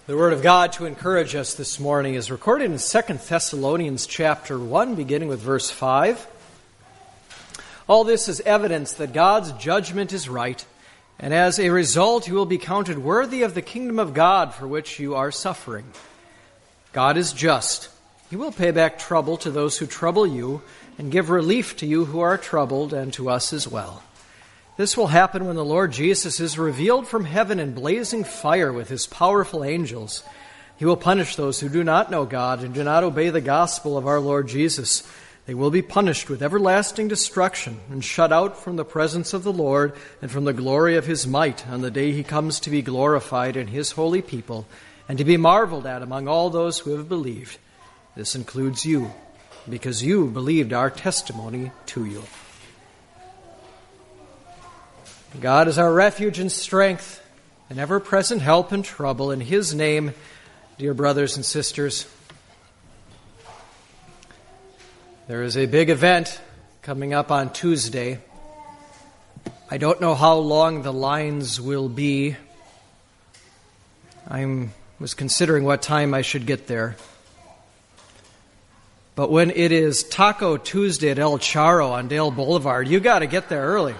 The Word of God to encourage us this morning is recorded in 2 Thessalonians chapter 1, beginning with verse 5. All this is evidence that God's judgment is right, and as a result you will be counted worthy of the kingdom of God for which you are suffering. God is just. He will pay back trouble to those who trouble you, and give relief to you who are troubled, and to us as well. This will happen when the Lord Jesus is revealed from heaven in blazing fire with his powerful angels. He will punish those who do not know God and do not obey the gospel of our Lord Jesus. They will be punished with everlasting destruction and shut out from the presence of the Lord and from the glory of his might on the day he comes to be glorified in his holy people and to be marveled at among all those who have believed. This includes you, because you believed our testimony to you. God is our refuge and strength, an ever-present help in trouble. In his name, dear brothers and sisters, there is a big event coming up on Tuesday. I don't know how long the lines will be. I was considering what time I should get there. But when it is Taco Tuesday at El Charro on Dale Boulevard, you got to get there early.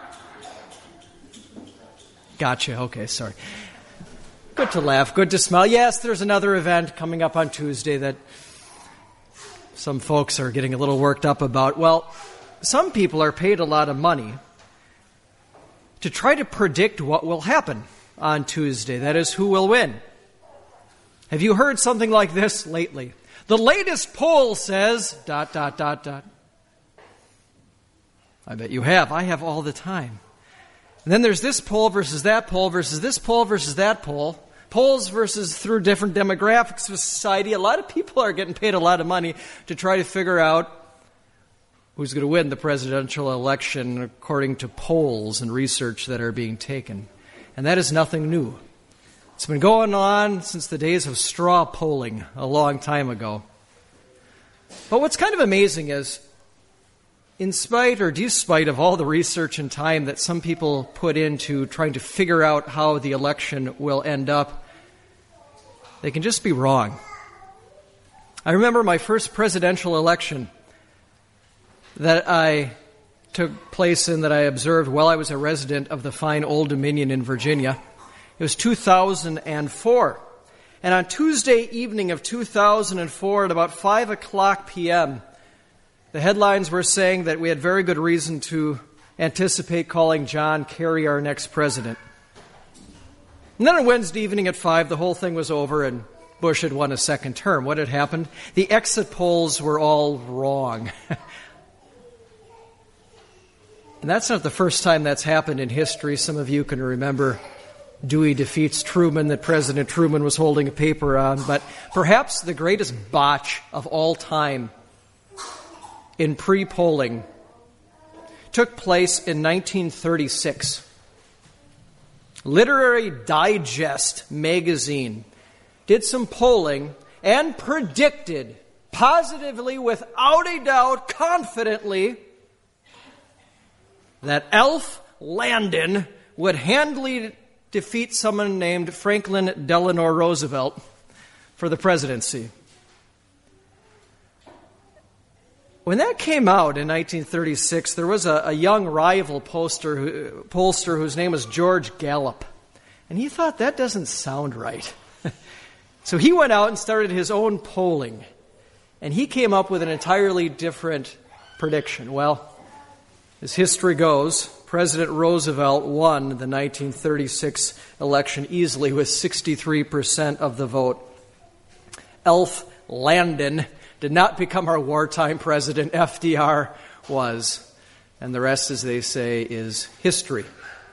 Gotcha. Okay, sorry. Good to laugh, good to smile. Yes, there's another event coming up on Tuesday that some folks are getting a little worked up about. Well, some people are paid a lot of money to try to predict what will happen on Tuesday. That is, who will win. Have you heard something like this lately? The latest poll says... ... I bet you have. I have all the time. And then there's this poll versus that poll versus this poll versus that poll. Polls versus through different demographics of society. A lot of people are getting paid a lot of money to try to figure out who's going to win the presidential election according to polls and research that are being taken. And that is nothing new. It's been going on since the days of straw polling a long time ago. But what's kind of amazing is, in spite or despite of all the research and time that some people put into trying to figure out how the election will end up, they can just be wrong. I remember my first presidential election that I took place in, that I observed while I was a resident of the fine Old Dominion in Virginia. It was 2004. And on Tuesday evening of 2004 at about 5 o'clock p.m., the headlines were saying that we had very good reason to anticipate calling John Kerry our next president. And then on Wednesday evening at 5, the whole thing was over and Bush had won a second term. What had happened? The exit polls were all wrong. And that's not the first time that's happened in history. Some of you can remember Dewey defeats Truman, that President Truman was holding a paper on. But perhaps the greatest botch of all time in pre-polling took place in 1936. Literary Digest magazine did some polling and predicted positively, without a doubt, confidently, that Alf Landon would handily defeat someone named Franklin Delano Roosevelt for the presidency. When that came out in 1936, there was a young rival pollster whose name was George Gallup. And he thought, that doesn't sound right. So he went out and started his own polling. And he came up with an entirely different prediction. Well, as history goes, President Roosevelt won the 1936 election easily with 63% of the vote. Alf Landon did not become our wartime president. FDR was. And the rest, as they say, is history.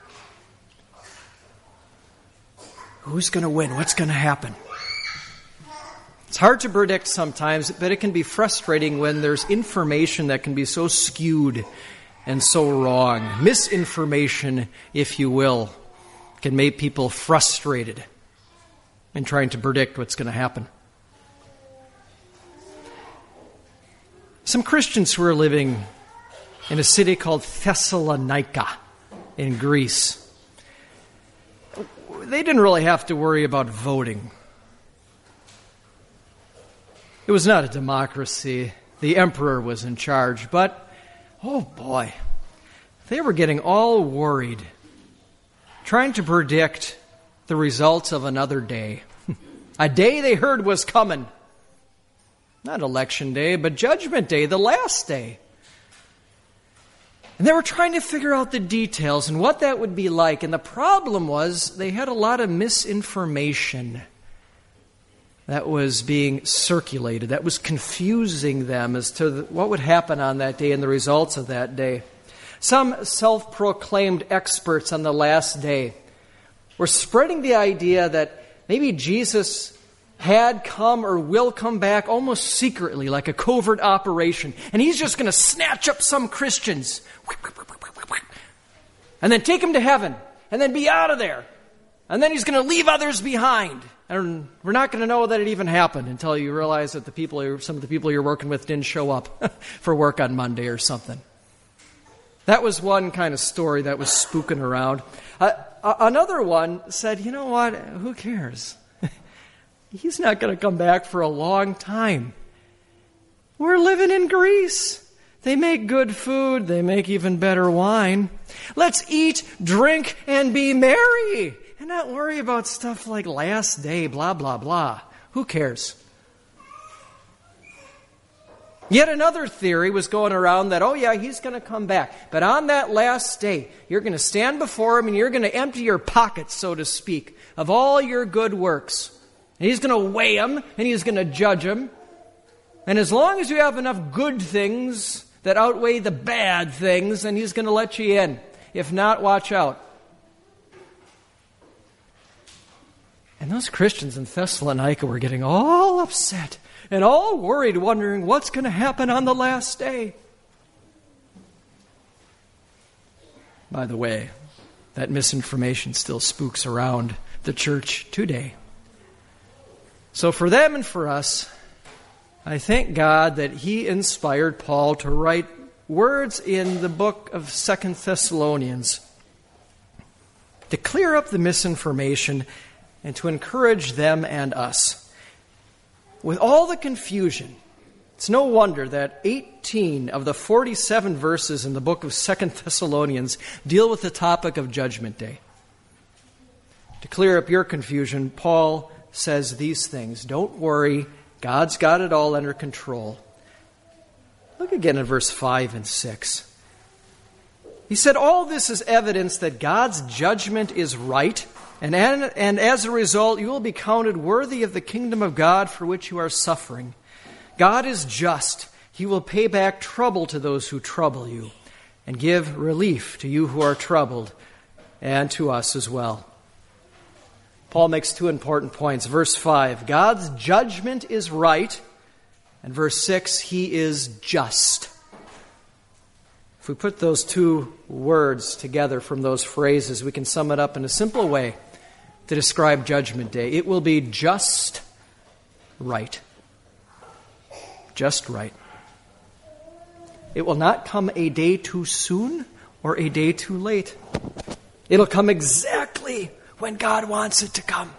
Who's going to win? What's going to happen? It's hard to predict sometimes, but it can be frustrating when there's information that can be so skewed and so wrong. Misinformation, if you will, can make people frustrated in trying to predict what's going to happen. Some Christians who are living in a city called Thessalonica in Greece, they didn't really have to worry about voting It was not a democracy. The emperor was in charge, but, oh boy, they were getting all worried, trying to predict the results of another day. A day they heard was coming. Not election day, but judgment day, the last day. And they were trying to figure out the details and what that would be like. And the problem was they had a lot of misinformation that was being circulated, that was confusing them as to what would happen on that day and the results of that day. Some self-proclaimed experts on the last day were spreading the idea that maybe Jesus had come or will come back almost secretly, like a covert operation, and he's just going to snatch up some Christians and then take them to heaven and then be out of there, and then he's going to leave others behind. And we're not going to know that it even happened until you realize that some of the people you're working with didn't show up for work on Monday or something. That was one kind of story that was spooking around. Another one said, you know what, who cares? He's not going to come back for a long time. We're living in Greece. They make good food. They make even better wine. Let's eat, drink, and be merry. And not worry about stuff like last day, blah, blah, blah. Who cares? Yet another theory was going around that, oh yeah, he's going to come back. But on that last day, you're going to stand before him and you're going to empty your pockets, so to speak, of all your good works. And he's going to weigh them and he's going to judge them. And as long as you have enough good things that outweigh the bad things, then he's going to let you in. If not, watch out. And those Christians in Thessalonica were getting all upset and all worried, wondering what's going to happen on the last day. By the way, that misinformation still spooks around the church today. So for them and for us, I thank God that He inspired Paul to write words in the book of 2 Thessalonians to clear up the misinformation and to encourage them and us. With all the confusion, it's no wonder that 18 of the 47 verses in the book of 2 Thessalonians deal with the topic of Judgment Day. To clear up your confusion, Paul says these things. Don't worry, God's got it all under control. Look again at verse 5 and 6. He said, all this is evidence that God's judgment is right, and as a result, you will be counted worthy of the kingdom of God for which you are suffering. God is just. He will pay back trouble to those who trouble you, and give relief to you who are troubled, and to us as well. Paul makes two important points. Verse 5, God's judgment is right. And verse 6, He is just. If we put those two words together from those phrases, we can sum it up in a simple way to describe Judgment Day. It will be just right. Just right. It will not come a day too soon or a day too late. It'll come exactly when God wants it to come.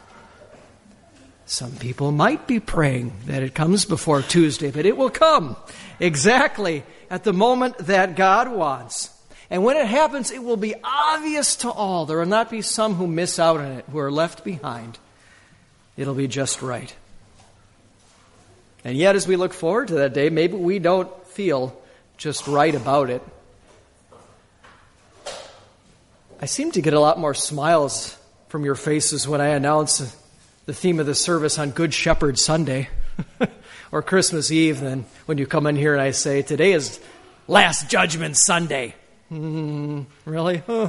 Some people might be praying that it comes before Tuesday, but it will come exactly at the moment that God wants. And when it happens, it will be obvious to all. There will not be some who miss out on it, who are left behind. It'll be just right. And yet, as we look forward to that day, maybe we don't feel just right about it. I seem to get a lot more smiles from your faces when I announce the theme of the service on Good Shepherd Sunday or Christmas Eve than when you come in here and I say, today is Last Judgment Sunday. Really? Huh.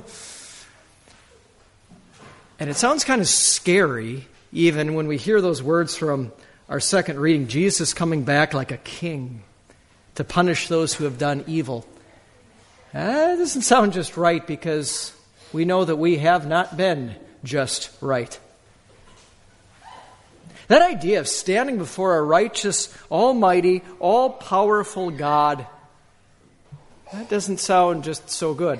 And it sounds kind of scary even when we hear those words from our second reading, Jesus coming back like a king to punish those who have done evil. That doesn't sound just right because we know that we have not been just right. That idea of standing before a righteous, almighty, all-powerful God, that doesn't sound just so good.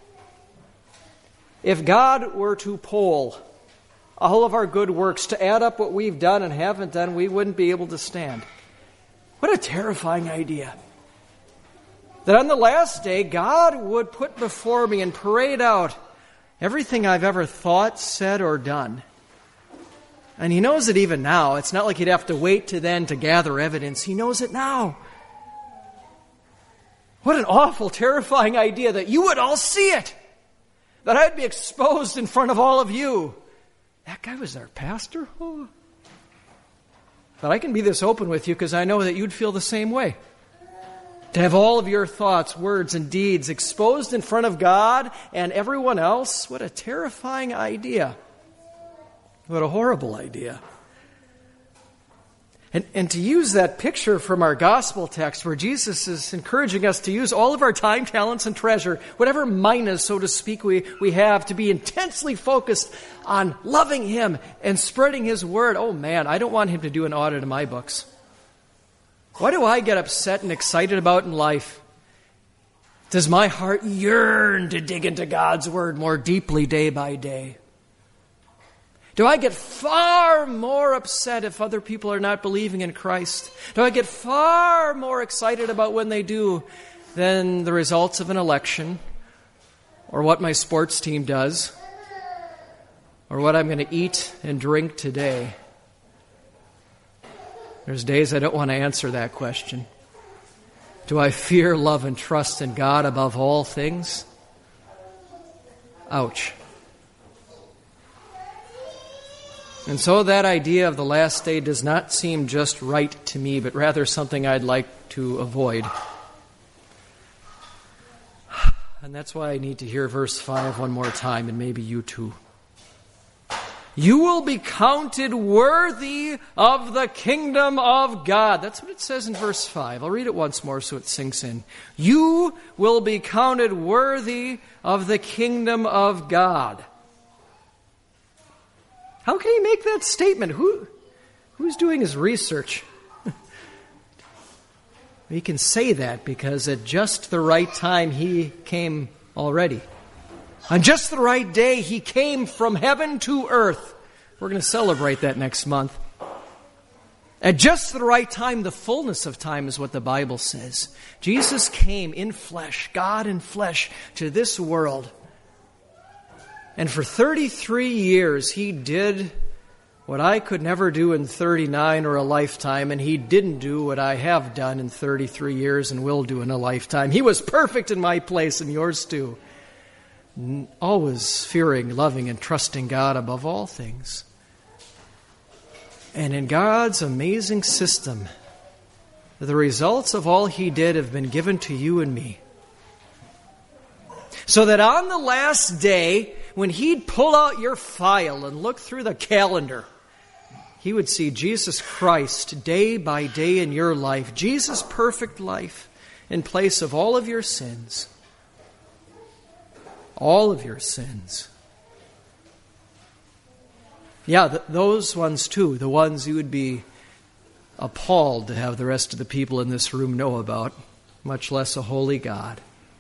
If God were to poll all of our good works to add up what we've done and haven't done, we wouldn't be able to stand. What a terrifying idea. That on the last day, God would put before me and parade out everything I've ever thought, said, or done. And He knows it even now. It's not like He'd have to wait to then to gather evidence. He knows it now. What an awful, terrifying idea that you would all see it. That I'd be exposed in front of all of you. That guy was our pastor? Oh. But I can be this open with you because I know that you'd feel the same way. To have all of your thoughts, words, and deeds exposed in front of God and everyone else, what a terrifying idea. What a horrible idea. And to use that picture from our gospel text where Jesus is encouraging us to use all of our time, talents, and treasure, whatever minas, so to speak, we have, to be intensely focused on loving Him and spreading His word. Oh man, I don't want Him to do an audit of my books. What do I get upset and excited about in life? Does my heart yearn to dig into God's word more deeply day by day? Do I get far more upset if other people are not believing in Christ? Do I get far more excited about when they do than the results of an election, or what my sports team does, or what I'm going to eat and drink today? There's days I don't want to answer that question. Do I fear, love, and trust in God above all things? Ouch. And so that idea of the last day does not seem just right to me, but rather something I'd like to avoid. And that's why I need to hear verse 5 one more time, and maybe you too. You will be counted worthy of the kingdom of God. That's what it says in verse 5. I'll read it once more so it sinks in. You will be counted worthy of the kingdom of God. How can he make that statement? Who's doing his research? He can say that because at just the right time he came already. On just the right day he came from heaven to earth. We're going to celebrate that next month. At just the right time, the fullness of time is what the Bible says. Jesus came in flesh, God in flesh, to this world. And for 33 years, he did what I could never do in 39 or a lifetime, and he didn't do what I have done in 33 years and will do in a lifetime. He was perfect in my place and yours too. Always fearing, loving, and trusting God above all things. And in God's amazing system, the results of all he did have been given to you and me. So that on the last day, when he'd pull out your file and look through the calendar, he would see Jesus Christ day by day in your life, Jesus' perfect life, in place of all of your sins. All of your sins. Yeah, those ones too, the ones you would be appalled to have the rest of the people in this room know about, much less a holy God.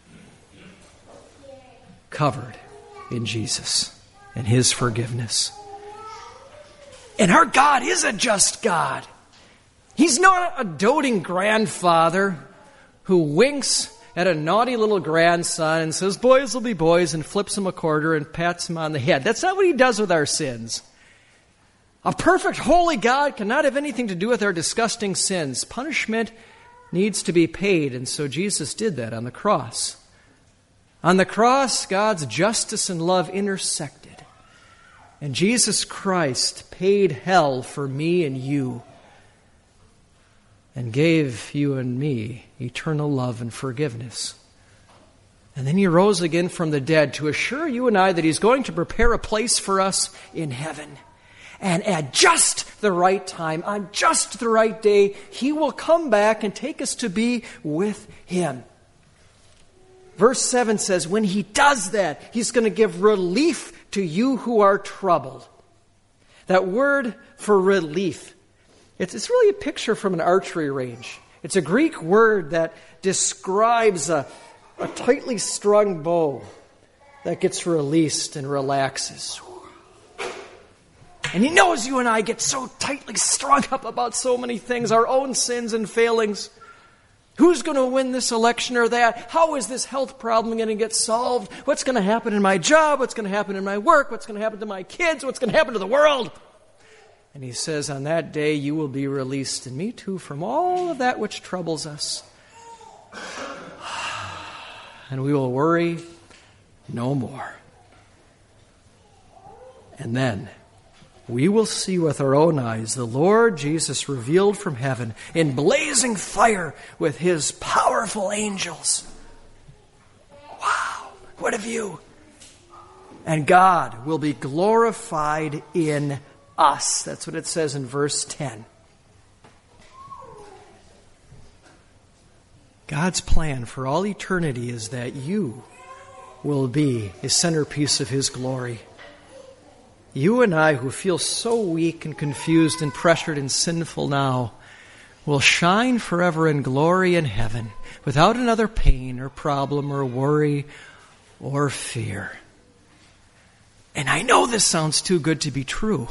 Covered in Jesus and his forgiveness. And our God is a just God. He's not a doting grandfather who winks at a naughty little grandson and says, boys will be boys, and flips him a quarter and pats him on the head. That's not what he does with our sins. A perfect, holy God cannot have anything to do with our disgusting sins. Punishment needs to be paid, and so Jesus did that on the cross. On the cross, God's justice and love intersected. And Jesus Christ paid hell for me and you, and gave you and me eternal love and forgiveness. And then he rose again from the dead to assure you and I that he's going to prepare a place for us in heaven. And at just the right time, on just the right day, he will come back and take us to be with him. Verse 7 says, when he does that, he's going to give relief to you who are troubled. That word for relief, it's really a picture from an archery range. It's a Greek word that describes a tightly strung bow that gets released and relaxes. And He knows you and I get so tightly strung up about so many things, our own sins and failings. Who's going to win this election or that? How is this health problem going to get solved? What's going to happen in my job? What's going to happen in my work? What's going to happen to my kids? What's going to happen to the world? And He says, on that day you will be released, and me too, from all of that which troubles us. And we will worry no more. And then we will see with our own eyes the Lord Jesus revealed from heaven in blazing fire with His powerful angels. Wow, what a view. And God will be glorified in us. That's what it says in verse 10. God's plan for all eternity is that you will be a centerpiece of His glory. You and I, who feel so weak and confused and pressured and sinful now, will shine forever in glory in heaven without another pain or problem or worry or fear. And I know this sounds too good to be true.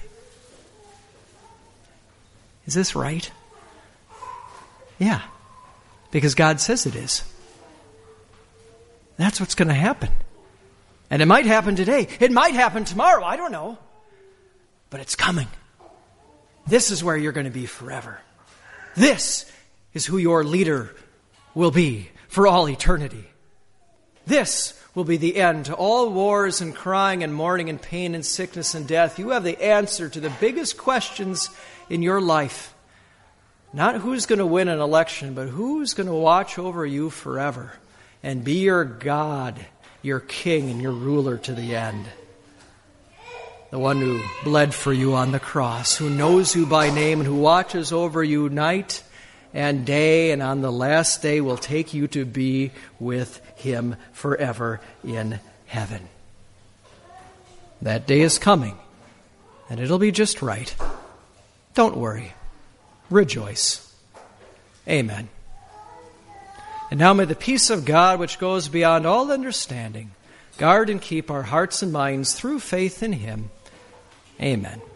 Is this right? Yeah. Because God says it is. That's what's going to happen. And it might happen today. It might happen tomorrow. I don't know. But it's coming. This is where you're going to be forever. This is who your leader will be for all eternity. This will be the end to all wars and crying and mourning and pain and sickness and death. You have the answer to the biggest questions in your life. Not who's going to win an election, but who's going to watch over you forever and be your God, your king, and your ruler to the end. The one who bled for you on the cross, who knows you by name, and who watches over you night and day, and on the last day will take you to be with Him forever in heaven. That day is coming, and it'll be just right. Don't worry. Rejoice. Amen. And now may the peace of God, which goes beyond all understanding, guard and keep our hearts and minds through faith in Him. Amen.